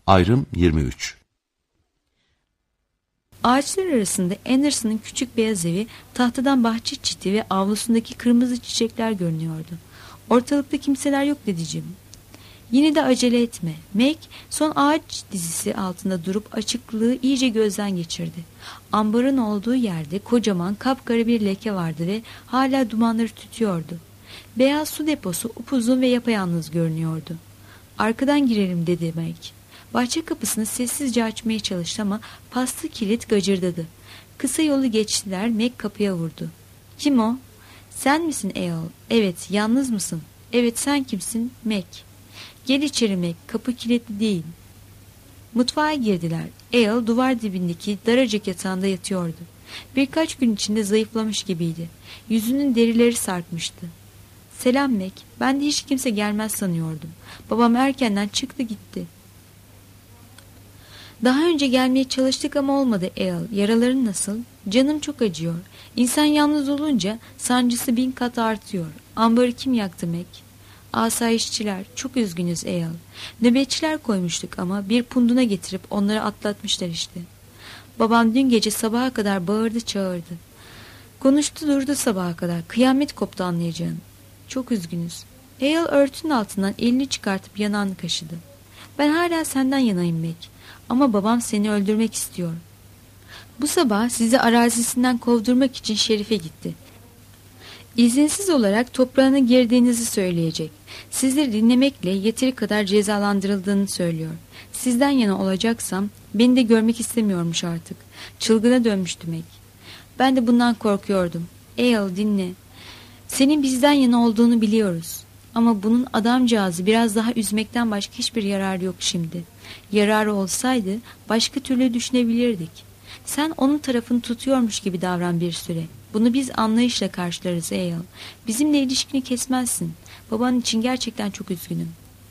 Ayrım 23. Ağaçlar arasında Anderson'ın küçük beyaz evi, tahtadan bahçe çiti ve avlusundaki kırmızı çiçekler görünüyordu. Ortalıkta kimseler yok dedeciğim. Yine de acele etme. Meg son ağaç dizisi altında durup açıklığı iyice gözden geçirdi. Ambarın olduğu yerde kocaman kapkara bir leke vardı ve hala dumanları tütüyordu. Beyaz su deposu upuzun ve yapayalnız görünüyordu. Arkadan girelim dedi Meg. Bahçe kapısını sessizce açmaya çalıştı ama paslı kilit gacırdadı. Kısa yolu geçtiler, Meg kapıya vurdu. Kim o? Sen misin Eyal? Evet, yalnız mısın? Evet, sen kimsin? Meg. Gel içeri Meg, kapı kilitli değil. Mutfağa girdiler. Eyal duvar dibindeki daracık yatağında yatıyordu. Birkaç gün içinde zayıflamış gibiydi. Yüzünün derileri sarkmıştı. Selam Meg, ben de hiç kimse gelmez sanıyordum. Babam erkenden çıktı gitti. Daha önce gelmeye çalıştık ama olmadı Eyal. Yaraların nasıl? Canım çok acıyor. İnsan yalnız olunca sancısı 1000 kat artıyor. Ambarı kim yaktı Meg? Asayişçiler. Çok üzgünüz Eyal. Nöbetçiler koymuştuk ama bir punduna getirip onları atlatmışlar işte. Babam dün gece sabaha kadar bağırdı çağırdı. Konuştu durdu sabaha kadar. Kıyamet koptu anlayacağın. Çok üzgünüz. Eyal örtünün altından elini çıkartıp yanağını kaşıdı. Ben hala senden yanayım Meg. Ama babam seni öldürmek istiyor. Bu sabah sizi arazisinden kovdurmak için Şerif'e gitti. İzinsiz olarak toprağına girdiğinizi söyleyecek. Sizleri dinlemekle yeteri kadar cezalandırıldığını söylüyor. Sizden yana olacaksam beni de görmek istemiyormuş artık. Çılgına dönmüş demek. Ben de bundan korkuyordum. Eyal dinle. Senin bizden yana olduğunu biliyoruz. Ama bunun adamcağızı biraz daha üzmekten başka hiçbir yararı yok şimdi. Yararı olsaydı başka türlü düşünebilirdik. Sen onun tarafını tutuyormuş gibi davran bir süre. Bunu biz anlayışla karşılarız Eyal. Bizimle ilişkini kesmezsin. Baban için gerçekten çok üzgünüm.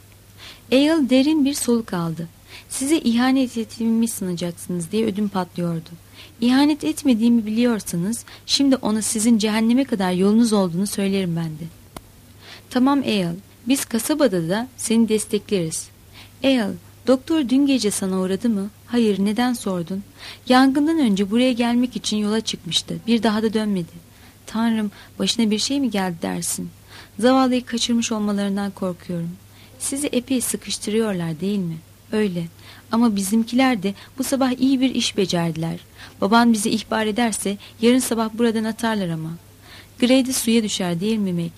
Eyal derin bir soluk aldı. Size ihanet ettiğimi sanacaksınız diye ödüm patlıyordu. İhanet etmediğimi biliyorsanız şimdi ona sizin cehenneme kadar yolunuz olduğunu söylerim ben de. Tamam Eyal, biz kasabada da seni destekleriz. Eyal, doktor dün gece sana uğradı mı? Hayır, neden sordun? Yangından önce buraya gelmek için yola çıkmıştı. Bir daha da dönmedi. Tanrım, başına bir şey mi geldi dersin? Zavallıyı kaçırmış olmalarından korkuyorum. Sizi epey sıkıştırıyorlar değil mi? Öyle. Ama bizimkiler de bu sabah iyi bir iş becerdiler. Baban bizi ihbar ederse yarın sabah buradan atarlar ama. Grady suya düşer değil mi Meg?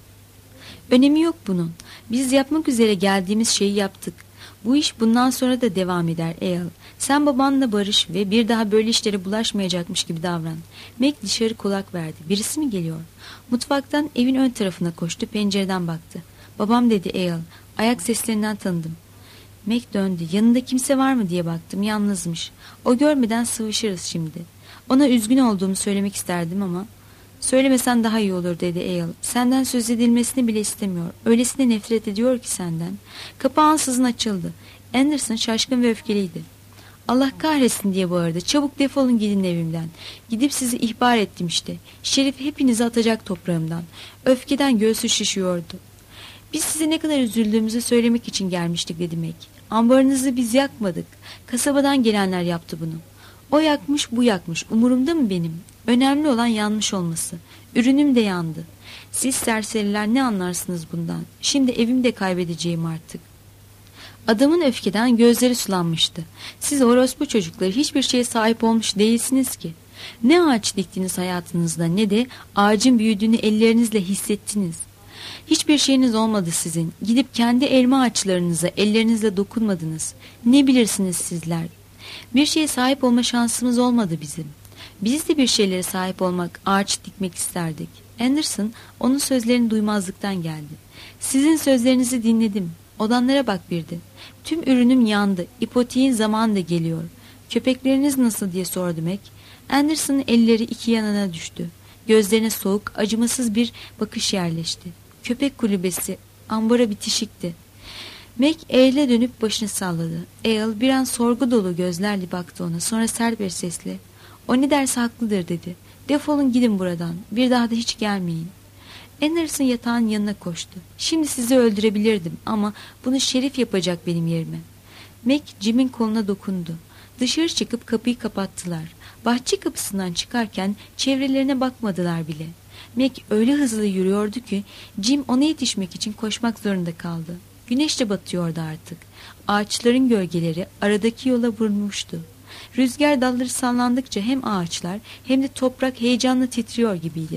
Önemi yok bunun. Biz yapmak üzere geldiğimiz şeyi yaptık. Bu iş bundan sonra da devam eder Eyal. Sen babanla barış ve bir daha böyle işlere bulaşmayacakmış gibi davran. Meg dışarı kulak verdi. Birisi mi geliyor? Mutfaktan evin ön tarafına koştu, pencereden baktı. Babam dedi Eyal. Ayak seslerinden tanıdım. Meg döndü. Yanında kimse var mı diye baktım. Yalnızmış. O görmeden sıvışırız şimdi. Ona üzgün olduğumu söylemek isterdim ama... Söylemesen daha iyi olur dedi Eyal. Senden söz edilmesini bile istemiyor. Öylesine nefret ediyor ki senden. Kapı ansızın açıldı. Anderson şaşkın ve öfkeliydi. Allah kahretsin diye bağırdı. Çabuk defolun gidin evimden. Gidip sizi ihbar ettim işte. Şerif hepinizi atacak toprağımdan. Öfkeden göğsü şişiyordu. Biz size ne kadar üzüldüğümüzü söylemek için gelmiştik dedi Meg. Ambarınızı biz yakmadık. Kasabadan gelenler yaptı bunu. O yakmış bu yakmış. Umurumda mı benim? Önemli olan yanmış olması. Ürünüm de yandı. Siz serseriler ne anlarsınız bundan? Şimdi evimi de kaybedeceğim artık. Adamın öfkeden gözleri sulanmıştı. Siz orospu çocukları hiçbir şeye sahip olmuş değilsiniz ki. Ne ağaç diktiniz hayatınızda ne de ağacın büyüdüğünü ellerinizle hissettiniz. Hiçbir şeyiniz olmadı sizin. Gidip kendi elma ağaçlarınıza ellerinizle dokunmadınız. Ne bilirsiniz sizler? Bir şeye sahip olma şansımız olmadı bizim. Biz de bir şeylere sahip olmak, ağaç dikmek isterdik. Anderson onun sözlerini duymazlıktan geldi. Sizin sözlerinizi dinledim. Odanlara bak bir de. Tüm ürünüm yandı. İpoteğin zamanı da geliyor. Köpekleriniz nasıl diye sordu Meg. Anderson'ın elleri iki yanına düştü. Gözlerine soğuk, acımasız bir bakış yerleşti. Köpek kulübesi ambara bitişikti. Meg eğile dönüp başını salladı. Eyal bir an sorgu dolu gözlerle baktı ona. Sonra sert bir sesle "O ne derse haklıdır" dedi. "Defolun gidin buradan. Bir daha da hiç gelmeyin." Anderson yatağın yanına koştu. "Şimdi sizi öldürebilirdim ama bunu Şerif yapacak benim yerime." Mac Jim'in koluna dokundu. Dışarı çıkıp kapıyı kapattılar. Bahçe kapısından çıkarken çevrelerine bakmadılar bile. Mac öyle hızlı yürüyordu ki Jim ona yetişmek için koşmak zorunda kaldı. Güneş de batıyordu artık. Ağaçların gölgeleri aradaki yola vurmuştu. Rüzgar dalları sallandıkça hem ağaçlar hem de toprak heyecanla titriyor gibiydi.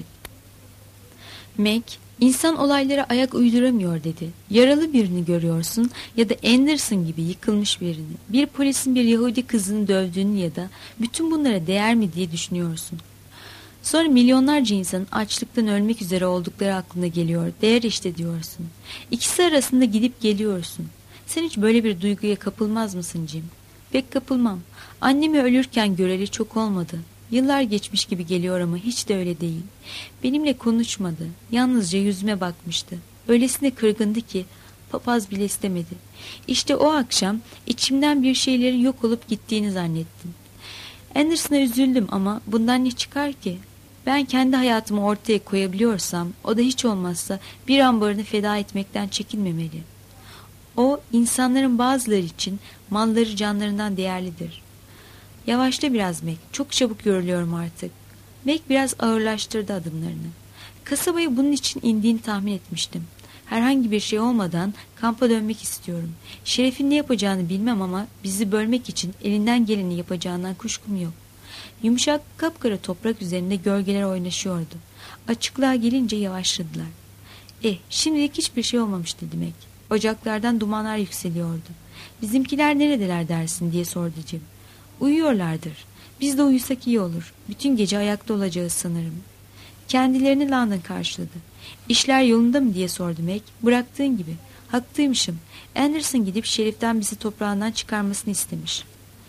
Mac, insan olaylara ayak uyduramıyor dedi. Yaralı birini görüyorsun ya da Anderson gibi yıkılmış birini. Bir polisin bir Yahudi kızını dövdüğünü ya da bütün bunlara değer mi diye düşünüyorsun. Sonra milyonlarca insanın açlıktan ölmek üzere oldukları aklına geliyor. Değer işte diyorsun. İkisi arasında gidip geliyorsun. Sen hiç böyle bir duyguya kapılmaz mısın Jim? Pek kapılmam. Annemi ölürken göreli çok olmadı. Yıllar geçmiş gibi geliyor ama hiç de öyle değil. Benimle konuşmadı. Yalnızca yüzüme bakmıştı. Öylesine kırgındı ki papaz bile istemedi. İşte o akşam içimden bir şeylerin yok olup gittiğini zannettim. Anderson'a üzüldüm ama bundan ne çıkar ki? Ben kendi hayatımı ortaya koyabiliyorsam o da hiç olmazsa bir ambarını feda etmekten çekinmemeli. O insanların bazıları için malları canlarından değerlidir. Yavaşla biraz Mac. Çok çabuk yoruluyorum artık. Mac biraz ağırlaştırdı adımlarını. Kasabaya bunun için indiğini tahmin etmiştim. Herhangi bir şey olmadan kampa dönmek istiyorum. Şeref'in ne yapacağını bilmem ama bizi bölmek için elinden geleni yapacağından kuşkum yok. Yumuşak kapkara toprak üzerinde gölgeler oynaşıyordu. Açıklığa gelince yavaşladılar. Şimdilik hiçbir şey olmamıştı demek. Ocaklardan dumanlar yükseliyordu. Bizimkiler neredeler dersin diye sordu Jim. Uyuyorlardır. Biz de uyusak iyi olur. Bütün gece ayakta olacağız sanırım. Kendilerini London karşıladı. İşler yolunda mı diye sordu Mac. Bıraktığın gibi. Haklıymışım. Anderson gidip Şerif'ten bizi toprağından çıkarmasını istemiş.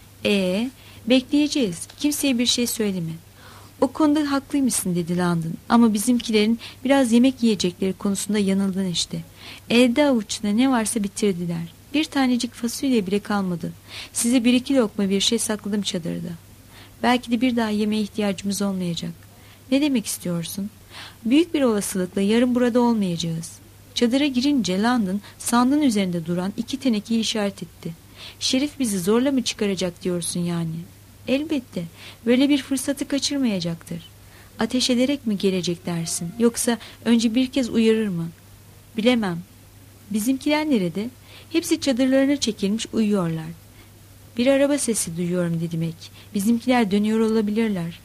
Bekleyeceğiz. Kimseye bir şey söyleme. O konuda haklıymışsın dedi London. Ama bizimkilerin biraz yemek yiyecekleri konusunda yanıldın işte. Elde avuçta ne varsa bitirdiler. Bir tanecik fasulye bile kalmadı. Size 1-2 lokma bir şey sakladım çadırda. Belki de bir daha yemeğe ihtiyacımız olmayacak. Ne demek istiyorsun? Büyük bir olasılıkla yarın burada olmayacağız. Çadıra girince London sandığın üzerinde duran 2 tenekeyi işaret etti. Şerif bizi zorla mı çıkaracak diyorsun yani? Elbette. Böyle bir fırsatı kaçırmayacaktır. Ateş ederek mi gelecek dersin? Yoksa önce bir kez uyarır mı? Bilemem. Bizimkiler nerede? Hepsi çadırlarına çekilmiş uyuyorlar. Bir araba sesi duyuyorum dedi Mac. Bizimkiler dönüyor olabilirler.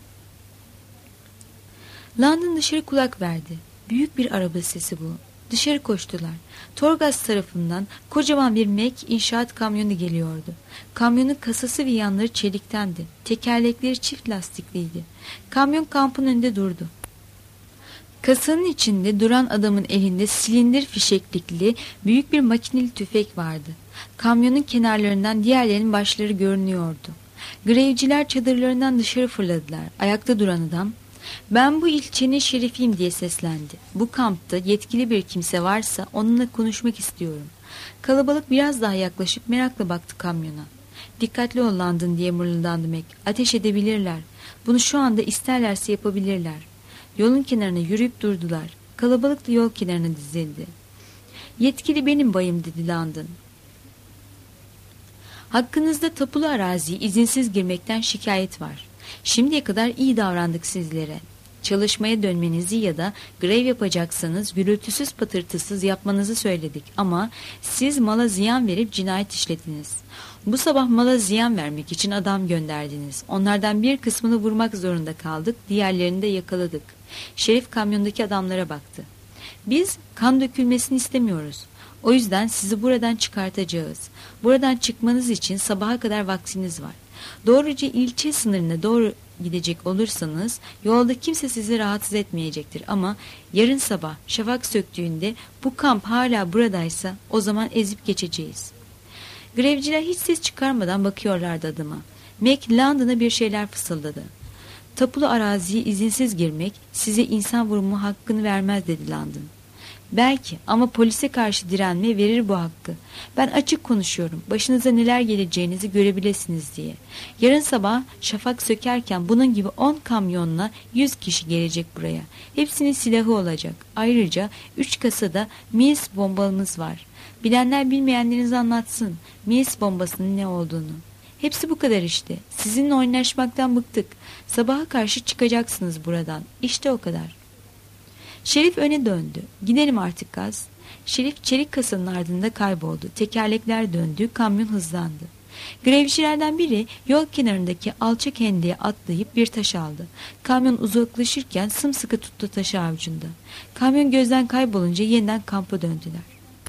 London dışarı kulak verdi. Büyük bir araba sesi bu. Dışarı koştular. Torgas tarafından kocaman bir Mac inşaat kamyonu geliyordu. Kamyonun kasası ve yanları çeliktendi. Tekerlekleri çift lastikliydi. Kamyon kampın önünde durdu. Kasanın içinde duran adamın elinde silindir fişeklikli büyük bir makineli tüfek vardı. Kamyonun kenarlarından diğerlerinin başları görünüyordu. Grevciler çadırlarından dışarı fırladılar. Ayakta duran adam, "Ben bu ilçenin şerifiyim" diye seslendi. "Bu kampta yetkili bir kimse varsa onunla konuşmak istiyorum." Kalabalık biraz daha yaklaşıp merakla baktı kamyona. "Dikkatli ol London" diye mırıldandı Mac. "Ateş edebilirler. Bunu şu anda isterlerse yapabilirler." Yolun kenarına yürüyüp durdular. Kalabalık da yol kenarına dizildi. "Yetkili benim bayım" dedi London. "Hakkınızda tapulu araziye izinsiz girmekten şikayet var. Şimdiye kadar iyi davrandık sizlere. Çalışmaya dönmenizi ya da grev yapacaksanız gürültüsüz patırtısız yapmanızı söyledik ama siz mala ziyan verip cinayet işlediniz. Bu sabah mala ziyan vermek için adam gönderdiniz. Onlardan bir kısmını vurmak zorunda kaldık, diğerlerini de yakaladık." Şerif kamyondaki adamlara baktı. "Biz kan dökülmesini istemiyoruz. O yüzden sizi buradan çıkartacağız. Buradan çıkmanız için sabaha kadar vaktiniz var. Doğruca ilçe sınırına doğru gidecek olursanız yolda kimse sizi rahatsız etmeyecektir ama yarın sabah şafak söktüğünde bu kamp hala buradaysa o zaman ezip geçeceğiz." Grevciler hiç ses çıkarmadan bakıyorlardı adama. Mac London'a bir şeyler fısıldadı. "Tapulu araziye izinsiz girmek size insan vurumu hakkını vermez" dedi London. "Belki ama polise karşı direnme verir bu hakkı. Ben açık konuşuyorum. Başınıza neler geleceğinizi görebilirsiniz diye. Yarın sabah şafak sökerken bunun gibi 10 kamyonla 100 kişi gelecek buraya. Hepsinin silahı olacak. Ayrıca 3 kasada mis bombalımız var. Bilenler bilmeyenlerinize anlatsın. Mies bombasının ne olduğunu. Hepsi bu kadar işte. Sizinle oynaşmaktan bıktık. Sabaha karşı çıkacaksınız buradan. İşte o kadar. Şerif öne döndü. Gidelim artık Gaz. Şerif çelik kasanın ardında kayboldu. Tekerlekler döndü. Kamyon hızlandı. Grevcilerden biri yol kenarındaki alçak hendeye atlayıp bir taş aldı. Kamyon uzaklaşırken sımsıkı tuttu taşı avucunda. Kamyon gözden kaybolunca yeniden kampa döndüler.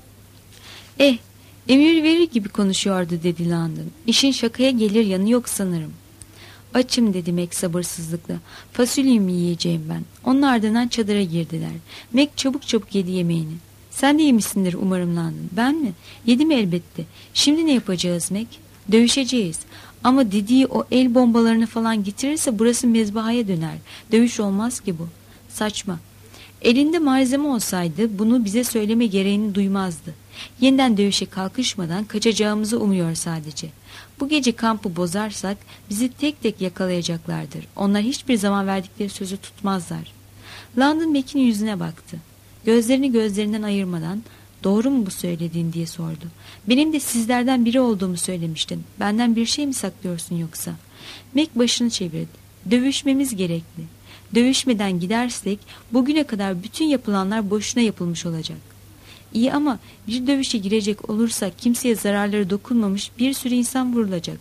Emir verir gibi konuşuyordu dedi Landon. İşin şakaya gelir yanı yok sanırım. Açım dedi Mac sabırsızlıkla. Fasulyemi yiyeceğim ben. Onun ardından çadıra girdiler. Mac çabuk çabuk yedi yemeğini. Sen de yemişsindir umarım Landon. Ben mi? Yedim elbette. Şimdi ne yapacağız Mac? Dövüşeceğiz. Ama dediği o el bombalarını falan getirirse burası mezbahaya döner. Dövüş olmaz ki bu. Saçma. Elinde malzeme olsaydı bunu bize söyleme gereğini duymazdı. Yeniden dövüşe kalkışmadan kaçacağımızı umuyor sadece. Bu gece kampı bozarsak bizi tek tek yakalayacaklardır. Onlar hiçbir zaman verdikleri sözü tutmazlar. Landon Mac'in yüzüne baktı. Gözlerini gözlerinden ayırmadan doğru mu bu söylediğin diye sordu. Benim de sizlerden biri olduğumu söylemiştin. Benden bir şey mi saklıyorsun yoksa? Mac başını çevirdi. Dövüşmemiz gerekli. Dövüşmeden gidersek bugüne kadar bütün yapılanlar boşuna yapılmış olacak. İyi ama bir dövüşe girecek olursak kimseye zararları dokunmamış bir sürü insan vurulacak.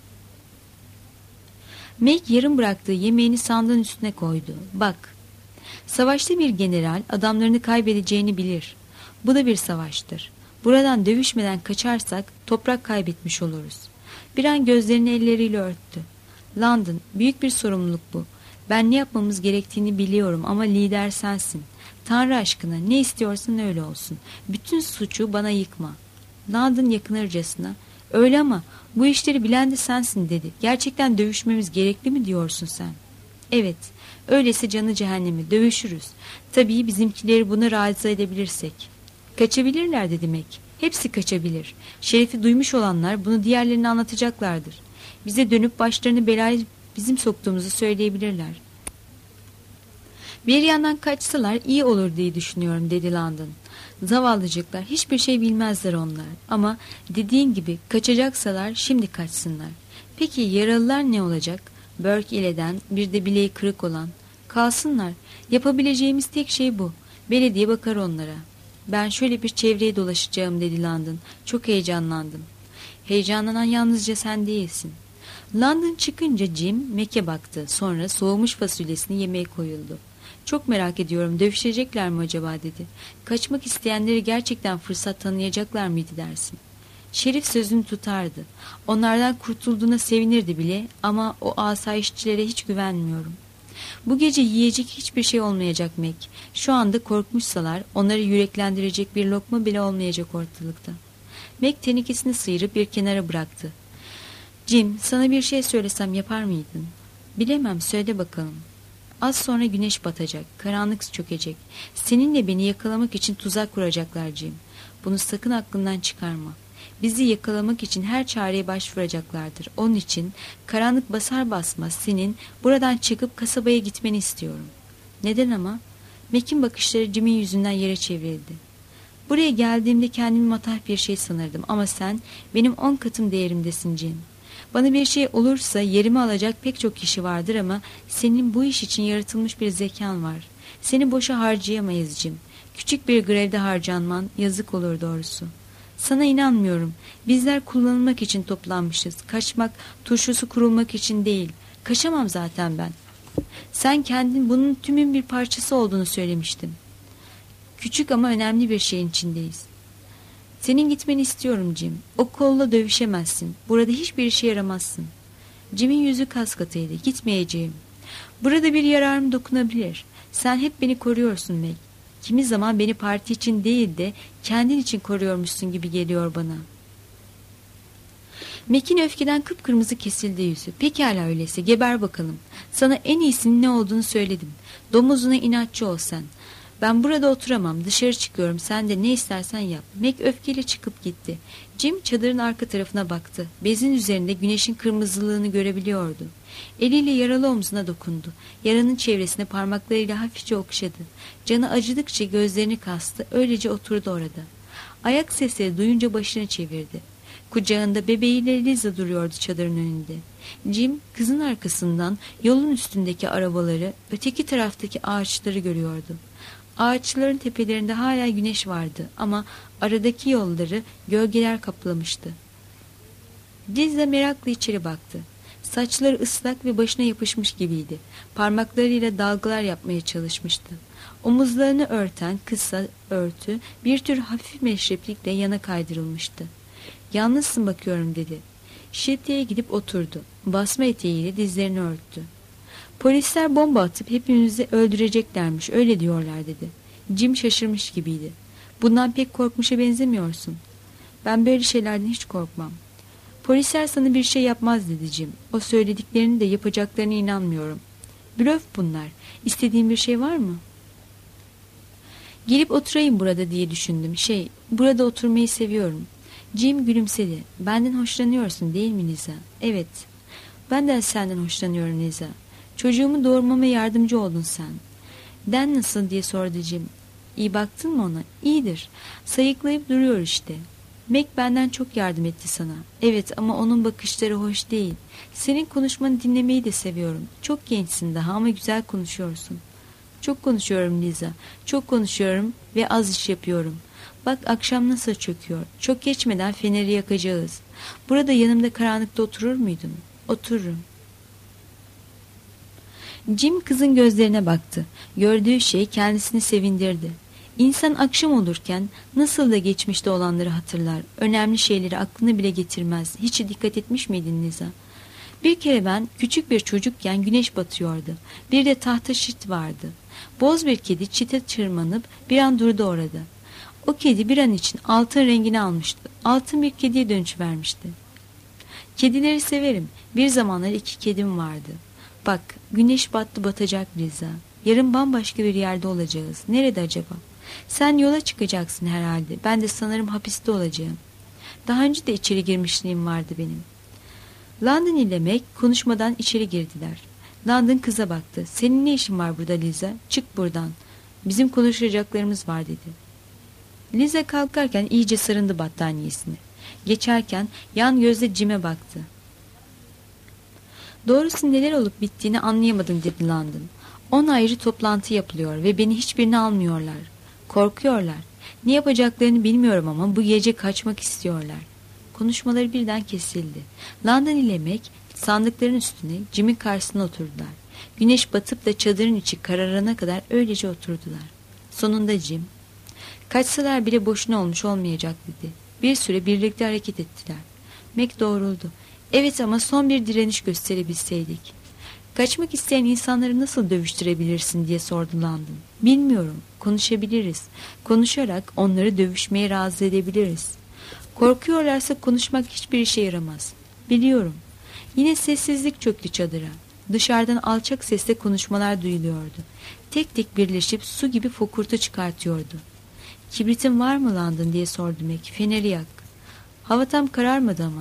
Mac yarım bıraktığı yemeğini sandığın üstüne koydu. Bak, savaşta bir general adamlarını kaybedeceğini bilir. Bu da bir savaştır. Buradan dövüşmeden kaçarsak toprak kaybetmiş oluruz. Bir an gözlerini elleriyle örttü. Landon, büyük bir sorumluluk bu. Ben ne yapmamız gerektiğini biliyorum ama lider sensin. Tanrı aşkına ne istiyorsan öyle olsun. Bütün suçu bana yıkma. Landon yakınırcasına, öyle ama bu işleri bilen de sensin dedi. Gerçekten dövüşmemiz gerekli mi diyorsun sen? Evet, öyleyse canı cehennemi dövüşürüz. Tabii bizimkileri buna razı edebilirsek. Kaçabilirler dedi Mac. Hepsi kaçabilir. Şerif'i duymuş olanlar bunu diğerlerine anlatacaklardır. Bize dönüp başlarını belaya bizim soktuğumuzu söyleyebilirler. Bir yandan kaçsalar iyi olur diye düşünüyorum dedi Landon. Zavallıcıklar, hiçbir şey bilmezler onlar. Ama dediğin gibi kaçacaksalar şimdi kaçsınlar. Peki yaralılar ne olacak? Burke ileden, bir de bileği kırık olan. Kalsınlar. Yapabileceğimiz tek şey bu. Belediye bakar onlara. Ben şöyle bir çevreye dolaşacağım dedi Landon. Çok heyecanlandım. Heyecanlanan yalnızca sen değilsin. Landon çıkınca Jim Mac'e baktı. Sonra soğumuş fasulyesini yemeye koyuldu. Çok merak ediyorum, dövüşecekler mi acaba dedi. Kaçmak isteyenleri gerçekten fırsat tanıyacaklar mıydı dersin? Şerif sözünü tutardı. Onlardan kurtulduğuna sevinirdi bile ama o asayişçilere hiç güvenmiyorum. Bu gece yiyecek hiçbir şey olmayacak Mac. Şu anda korkmuşsalar onları yüreklendirecek bir lokma bile olmayacak ortalıkta. Mac tenekesini sıyırıp bir kenara bıraktı. Jim, sana bir şey söylesem yapar mıydın? Bilemem, söyle bakalım. Az sonra güneş batacak, karanlık çökecek. Seninle beni yakalamak için tuzak kuracaklar Jim. Bunu sakın aklından çıkarma. Bizi yakalamak için her çareye başvuracaklardır. Onun için karanlık basar basmaz senin buradan çıkıp kasabaya gitmeni istiyorum. Neden ama? Mac'in bakışları Jim'in yüzünden yere çevrildi. Buraya geldiğimde kendimi matah bir şey sanırdım ama sen benim 10 katım değerimdesin Jim. Bana bir şey olursa yerimi alacak pek çok kişi vardır ama senin bu iş için yaratılmış bir zekan var. Seni boşa harcayamayız Jim. Küçük bir grevde harcanman yazık olur doğrusu. Sana inanmıyorum. Bizler kullanılmak için toplanmışız. Kaçmak, turşusu kurulmak için değil. Kaçamam zaten ben. Sen kendin bunun tümün bir parçası olduğunu söylemiştin. Küçük ama önemli bir şeyin içindeyiz. Senin gitmeni istiyorum Jim. O kolla dövüşemezsin. Burada hiçbir işe yaramazsın. Jim'in yüzü kaskatıydı. Gitmeyeceğim. Burada bir yararım dokunabilir. Sen hep beni koruyorsun Meg. Kimi zaman beni parti için değil de kendin için koruyormuşsun gibi geliyor bana. Mac'in öfkeden kıpkırmızı kesildi yüzü. Pekala öyleyse geber bakalım. Sana en iyisinin ne olduğunu söyledim. Domuzuna inatçı ol sen. Ben burada oturamam, dışarı çıkıyorum, sen de ne istersen yap. Mac öfkeyle çıkıp gitti. Jim çadırın arka tarafına baktı. Bezin üzerinde güneşin kırmızılığını görebiliyordu. Eliyle yaralı omzuna dokundu. Yaranın çevresine parmaklarıyla hafifçe okşadı. Canı acıdıkça gözlerini kastı, öylece oturdu orada. Ayak sesleri duyunca başını çevirdi. Kucağında bebeğiyle Liza duruyordu çadırın önünde. Jim kızın arkasından yolun üstündeki arabaları, öteki taraftaki ağaçları görüyordu. Ağaçların tepelerinde hala güneş vardı ama aradaki yolları gölgeler kaplamıştı. Liza merakla içeri baktı. Saçları ıslak ve başına yapışmış gibiydi. Parmaklarıyla dalgalar yapmaya çalışmıştı. Omuzlarını örten kısa örtü bir tür hafif meşreplikle yana kaydırılmıştı. "Yalnızsın bakıyorum," dedi. Şilteye gidip oturdu. Basma eteğiyle dizlerini örttü. "Polisler bomba atıp hepimizi öldüreceklermiş, öyle diyorlar," dedi. Jim şaşırmış gibiydi. "Bundan pek korkmuşa benzemiyorsun." "Ben böyle şeylerden hiç korkmam." "Polisler sana bir şey yapmaz," dedi Jim. "O söylediklerini de yapacaklarına inanmıyorum. Blöf bunlar. İstediğin bir şey var mı?" "Gelip oturayım burada diye düşündüm. Burada oturmayı seviyorum." Jim gülümsedi. "Benden hoşlanıyorsun değil mi Liza?" "Evet. Ben de senden hoşlanıyorum Liza. Çocuğumu doğurmama yardımcı oldun sen." "Den nasıl?" diye sordu Jim. "İyi baktın mı ona?" "İyidir. Sayıklayıp duruyor işte." "Meg benden çok yardım etti sana." "Evet ama onun bakışları hoş değil. Senin konuşmanı dinlemeyi de seviyorum. Çok gençsin daha ama güzel konuşuyorsun." "Çok konuşuyorum Liza. Çok konuşuyorum ve az iş yapıyorum. Bak akşam nasıl çöküyor. Çok geçmeden feneri yakacağız. Burada yanımda karanlıkta oturur muydun?" "Otururum." Jim kızın gözlerine baktı. Gördüğü şey kendisini sevindirdi. İnsan akşam olurken nasıl da geçmişte olanları hatırlar. Önemli şeyleri aklına bile getirmez. Hiç dikkat etmiş miydin Liza? "Bir kere ben küçük bir çocukken güneş batıyordu. Bir de tahta çit vardı. Boz bir kedi çite tırmanıp bir an durdu orada. O kedi bir an için altın rengini almıştı. Altın bir kediye dönüşvermişti. Kedileri severim. Bir zamanlar 2 kedim vardı. Bak, güneş battı batacak Liza. Yarın bambaşka bir yerde olacağız. Nerede acaba? Sen yola çıkacaksın herhalde. Ben de sanırım hapiste olacağım. Daha önce de içeri girmişliğim vardı benim." London ile Meg konuşmadan içeri girdiler. London kıza baktı. "Senin ne işin var burada Liza? Çık buradan. Bizim konuşacaklarımız var," dedi. Liza kalkarken iyice sarındı battaniyesine. Geçerken yan gözle Jim'e baktı. "Doğrusu neler olup bittiğini anlayamadım," dedi London. 10 ayrı toplantı yapılıyor ve beni hiçbirini almıyorlar. Korkuyorlar. Ne yapacaklarını bilmiyorum ama bu gece kaçmak istiyorlar. Konuşmaları birden kesildi. London ile Meg sandıkların üstüne Jim'in karşısına oturdular. Güneş batıp da çadırın içi kararana kadar öylece oturdular. Sonunda Jim, "Kaçsalar bile boşuna olmuş olmayacak," dedi. Bir süre birlikte hareket ettiler. Meg doğruldu. "Evet ama son bir direniş gösterebilseydik." "Kaçmak isteyen insanları nasıl dövüştürebilirsin?" diye sordu London. "Bilmiyorum. Konuşabiliriz. Konuşarak onları dövüşmeye razı edebiliriz. Korkuyorlarsa konuşmak hiçbir işe yaramaz." "Biliyorum." Yine sessizlik çöktü çadıra. Dışarıdan alçak sesle konuşmalar duyuluyordu. Tek tek birleşip su gibi fokurtu çıkartıyordu. "Kibritin var mı London?" diye sordu Meg. "Feneri yak." "Hava tam kararmadı ama."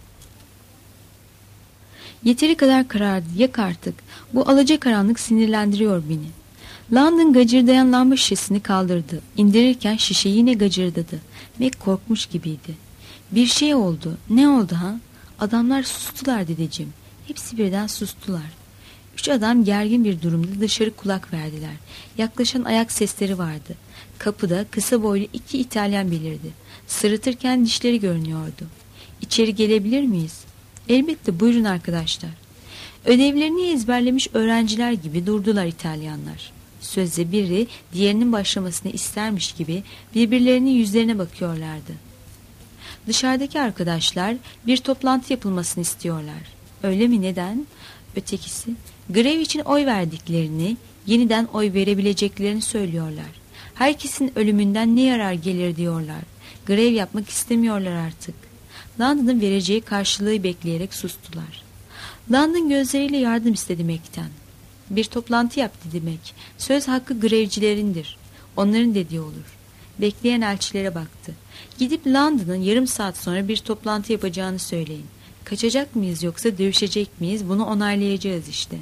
"Yeteri kadar karardı. Yak artık. Bu alacakaranlık sinirlendiriyor beni." London gacırdayan lamba şişesini kaldırdı. İndirirken şişe yine gacırdadı. Meg korkmuş gibiydi. "Bir şey oldu. Ne oldu ha?" "Adamlar sustular," dedeciğim. Hepsi birden sustular. 3 adam gergin bir durumda dışarı kulak verdiler. Yaklaşan ayak sesleri vardı. Kapıda kısa boylu 2 İtalyan belirdi. Sırıtırken dişleri görünüyordu. "İçeri gelebilir miyiz?" "Elbette, buyurun arkadaşlar." Ödevlerini ezberlemiş öğrenciler gibi durdular İtalyanlar. Sözde biri diğerinin başlamasını istermiş gibi birbirlerinin yüzlerine bakıyorlardı. Dışarıdaki arkadaşlar bir toplantı yapılmasını istiyorlar. "Öyle mi, neden?" Ötekisi, "Grev için oy verdiklerini, yeniden oy verebileceklerini söylüyorlar. Herkesin ölümünden ne yarar gelir diyorlar. Grev yapmak istemiyorlar artık." London'ın vereceği karşılığı bekleyerek sustular. London gözleriyle yardım istedi Meg'ten. "Bir toplantı yap," dedi Meg. "Söz hakkı grevcilerindir. Onların dediği olur." Bekleyen elçilere baktı. "Gidip London'ın yarım saat sonra bir toplantı yapacağını söyleyin. Kaçacak mıyız yoksa dövüşecek miyiz? Bunu onaylayacağız işte."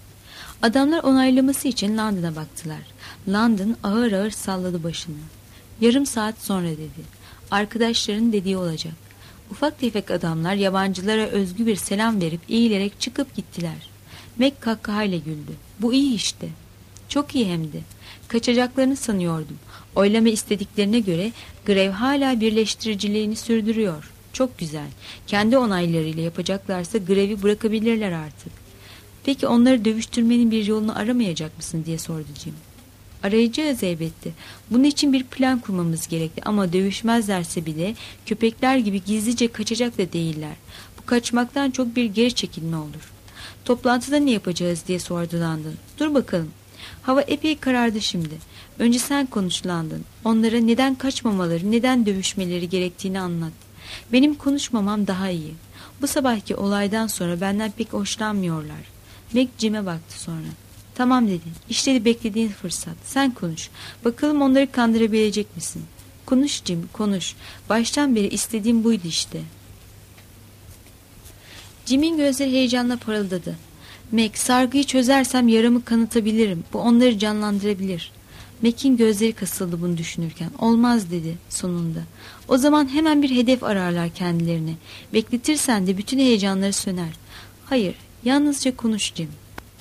Adamlar onaylaması için London'a baktılar. London ağır ağır salladı başını. Yarım saat sonra dedi. Arkadaşların dediği olacak. Ufak tefek adamlar yabancılara özgü bir selam verip eğilerek çıkıp gittiler. Mac kahkahayla güldü. Bu iyi işte. Çok iyi hem de. Kaçacaklarını sanıyordum. Oylama istediklerine göre grev hala birleştiriciliğini sürdürüyor. Çok güzel. Kendi onaylarıyla yapacaklarsa grevi bırakabilirler artık. Peki onları dövüştürmenin bir yolunu aramayacak mısın diye sordu Jim. Arayacağız elbette. Bunun için bir plan kurmamız gerekli ama dövüşmezlerse bile köpekler gibi gizlice kaçacak da değiller. Bu kaçmaktan çok bir geri çekilme olur. Toplantıda ne yapacağız diye sordu London. Dur bakalım. Hava epey karardı şimdi. Önce sen konuş London. Onlara neden kaçmamaları, neden dövüşmeleri gerektiğini anlat. Benim konuşmamam daha iyi. Bu sabahki olaydan sonra benden pek hoşlanmıyorlar. Mac Jim'e baktı sonra. Tamam dedi. İşte beklediğin fırsat. Sen konuş. Bakalım onları kandırabilecek misin? Konuş Jim, konuş. Baştan beri istediğim buydu işte. Jim'in gözleri heyecanla parıldadı. Mac, sargıyı çözersem yaramı kanıtabilirim. Bu onları canlandırabilir. Mac'in gözleri kasıldı bunu düşünürken. Olmaz dedi sonunda. O zaman hemen bir hedef ararlar kendilerine. Bekletirsen de bütün heyecanları söner. Hayır, yalnızca konuş Jim.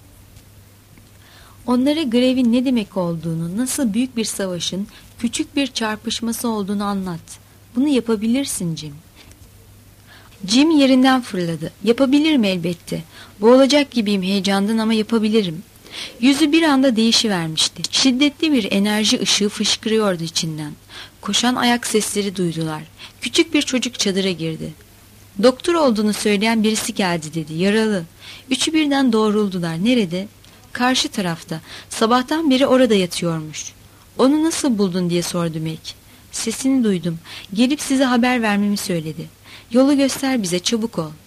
Onlara grevin ne demek olduğunu, nasıl büyük bir savaşın küçük bir çarpışması olduğunu anlat. Bunu yapabilirsin Jim. Jim yerinden fırladı. Yapabilirim elbette. Boğulacak gibiyim heyecandan ama yapabilirim. Yüzü bir anda değişivermişti. Şiddetli bir enerji ışığı fışkırıyordu içinden. Koşan ayak sesleri duydular. Küçük bir çocuk çadıra girdi. Doktor olduğunu söyleyen birisi geldi dedi. Yaralı. Üçü birden doğruldular. Nerede? Karşı tarafta. Sabahtan beri orada yatıyormuş. Onu nasıl buldun diye sordu Mac. Sesini duydum. Gelip size haber vermemi söyledi. Yolu göster bize, çabuk ol.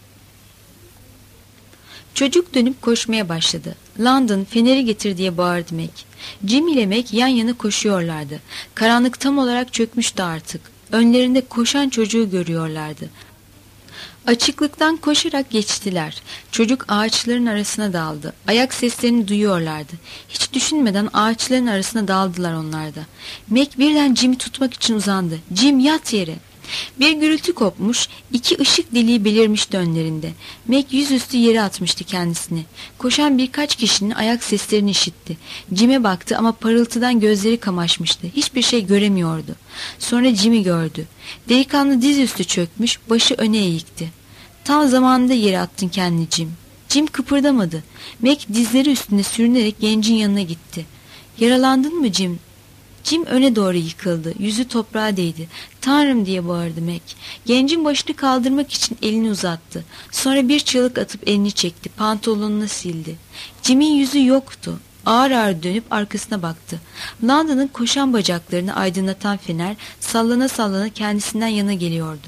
Çocuk dönüp koşmaya başladı. London, feneri getir diye bağırdı Mac. Jim ile Mac yan yana koşuyorlardı. Karanlık tam olarak çökmüştü artık. Önlerinde koşan çocuğu görüyorlardı. Açıklıktan koşarak geçtiler. Çocuk ağaçların arasına daldı. Ayak seslerini duyuyorlardı. Hiç düşünmeden ağaçların arasına daldılar onlar da. Mac birden Jim'i tutmak için uzandı. Jim, yat yere. Bir gürültü kopmuş, iki ışık deliği belirmişti önlerinde. Mac yüzüstü yere atmıştı kendisini. Koşan birkaç kişinin ayak seslerini işitti. Jim'e baktı ama parıltıdan gözleri kamaşmıştı. Hiçbir şey göremiyordu. Sonra Jim'i gördü. Delikanlı dizüstü çökmüş, başı öne eğikti. Tam zamanında yere attın kendini Jim. Jim kıpırdamadı. Mac dizleri üstünde sürünerek gencin yanına gitti. Yaralandın mı Jim? Jim öne doğru yıkıldı. Yüzü toprağa değdi. Tanrım diye bağırdı Mac. Gencin başını kaldırmak için elini uzattı. Sonra bir çığlık atıp elini çekti. Pantolonunu sildi. Jim'in yüzü yoktu. Ağır ağır dönüp arkasına baktı. London'ın koşan bacaklarını aydınlatan fener sallana sallana kendisinden yana geliyordu.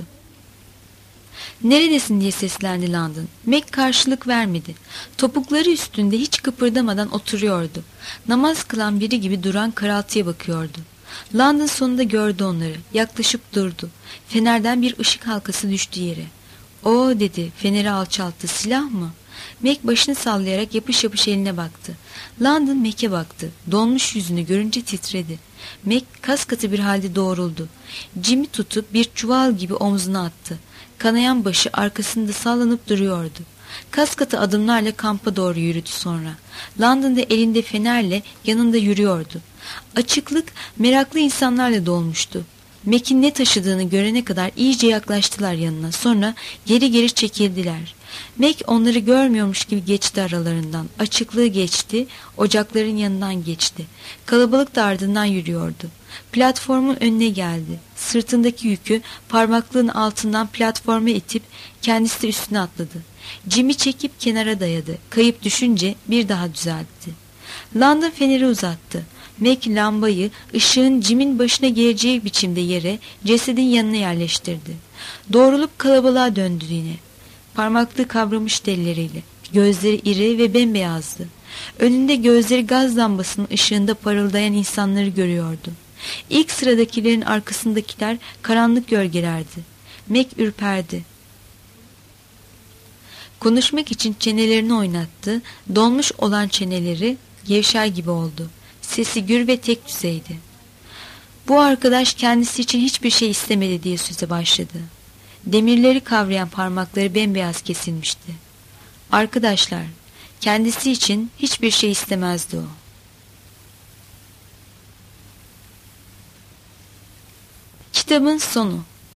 Neredesin diye seslendi London. Mac karşılık vermedi. Topukları üstünde hiç kıpırdamadan oturuyordu. Namaz kılan biri gibi duran karaltıya bakıyordu. London sonunda gördü onları. Yaklaşıp durdu. Fenerden bir ışık halkası düştü yere. "O" dedi. Feneri alçalttı. "Silah mı?" Mac başını sallayarak yapış yapış eline baktı. London Mac'e baktı. Donmuş yüzünü görünce titredi. Mac kas katı bir halde doğruldu. Jim'i tutup bir çuval gibi omzuna attı. Kanayan başı arkasında sallanıp duruyordu. Kas katı adımlarla kampa doğru yürüdü sonra. London'da elinde fenerle yanında yürüyordu. Açıklık meraklı insanlarla dolmuştu. Mac'in ne taşıdığını görene kadar iyice yaklaştılar yanına. Sonra geri geri çekildiler. Mac onları görmüyormuş gibi geçti aralarından. Açıklığı geçti, ocakların yanından geçti. Kalabalık da ardından yürüyordu. Platformun önüne geldi. Sırtındaki yükü parmaklığın altından platforma itip kendisi de üstüne atladı. Jim'i çekip kenara dayadı. Kayıp düşünce bir daha düzeltti. London feneri uzattı. Mac lambayı ışığın Jim'in başına geleceği biçimde yere, cesedin yanına yerleştirdi. Doğrulup kalabalığa döndü yine. Parmaklığı kavramış elleriyle. Gözleri iri ve bembeyazdı. Önünde gözleri gaz lambasının ışığında parıldayan insanları görüyordu. İlk sıradakilerin arkasındakiler karanlık gölgelerdi. Mac ürperdi. Konuşmak için çenelerini oynattı. Donmuş olan çeneleri gevşer gibi oldu. Sesi gür ve tek düzeydi. Bu arkadaş kendisi için hiçbir şey istemedi diye söze başladı. Demirleri kavrayan parmakları bembeyaz kesilmişti. Arkadaşlar, kendisi için hiçbir şey istemezdi o. Kitabın sonu.